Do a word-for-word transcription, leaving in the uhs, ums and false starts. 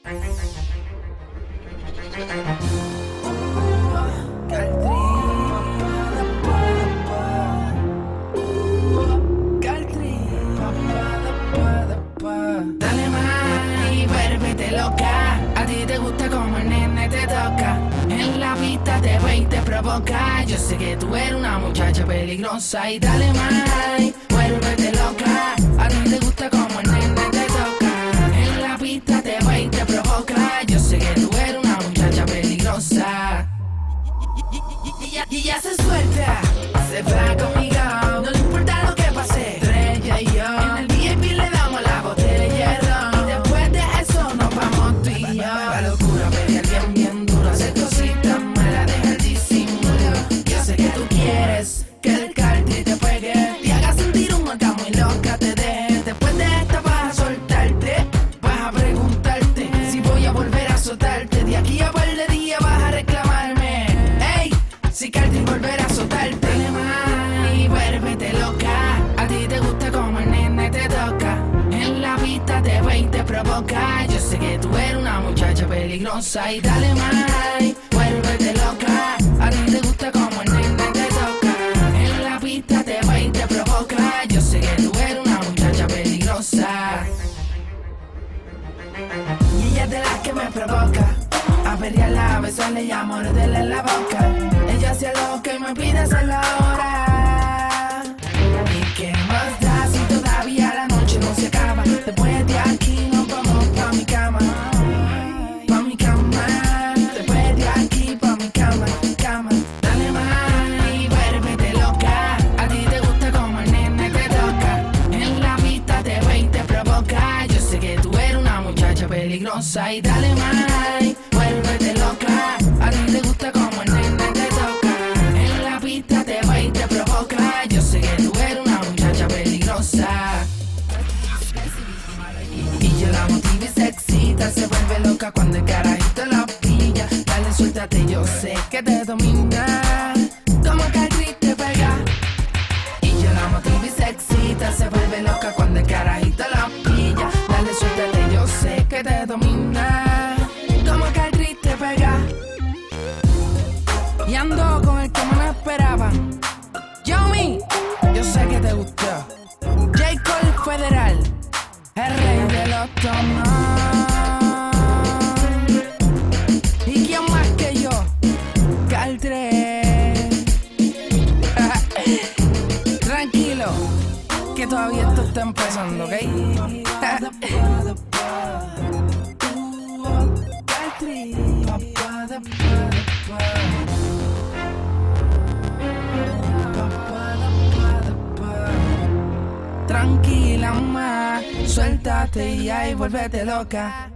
Dale más y vuélvete loca. A ti te gusta como el nene te toca. En la pista te ve y te provoca. Yo sé que tú eres una muchacha peligrosa. Y dale más y vuélvete loca. A ti te gusta como el nene te toca. En la pista te ve y te provoca. Yo sé que tú eres una muchacha peligrosa. Y ella, y ella se suelta, se va conmigo. No le importa lo que pase, entre ella y yo. En el V I P le damos la botella de ron. Y después de eso nos vamos tú y yo. La locura, pelear bien, bien duro. Hacer cositas malas, deja el disimulo. Yo sé que tú quieres que el Carti te pegue. Te haga sentir un acá muy loca, te deje. Después de esta vas a soltarte. Vas a preguntarte si voy a volver a soltarte. De aquí a par de días vas a reclamarme. Ey, si Carti volver a soltarte. Dale más y vuélvete loca. A ti te gusta como el nene te toca. En la pista te ve y te provoca. Yo sé que tú eres una muchacha peligrosa. Y dale más y vuélvete loca. A ti te gusta como el nene te toca. En la pista te ve y te provoca. Yo sé que tú eres una muchacha peligrosa. Y ella es de las que me provoca. A pelearla, a besarle y a morderle en la boca. Ella hace lo que me pide hacerlo ahora. ¿Y qué más da si todavía la noche no se acaba? Después de aquí nos vamos pa' mi cama. Pa' mi cama. Después de aquí pa' mi cama, cama. Dale más y vuélvete loca. A ti te gusta como el nene te toca. En la pista te ve y te provoca. Yo sé que tú eres una muchacha peligrosa. Y dale más y vuélvete loca. A ti te gusta como el nene te toca. En la pista te ve y te provoca. Yo sé que tú eres una muchacha peligrosa. Y yo la motivo y se excita. Se vuelve loca cuando el carajito la pilla. Dale, suéltate, yo sé que te domina. Como que el gris te pega. Y yo la motivo y se excita. Se vuelve loca cuando el carajito la pilla. Dale, suéltate, yo sé que te domina. Como que el gris te pega. Y ando con el que me esperaba. Yomi, yo sé que te gustó. J. Cole Federal, el rey de los tomos. ¿Y quién más que yo? Caltre. Tranquilo, que todavía esto está empezando, ¿ok? Tranquila, ma, suéltate y ahí vuélvete loca.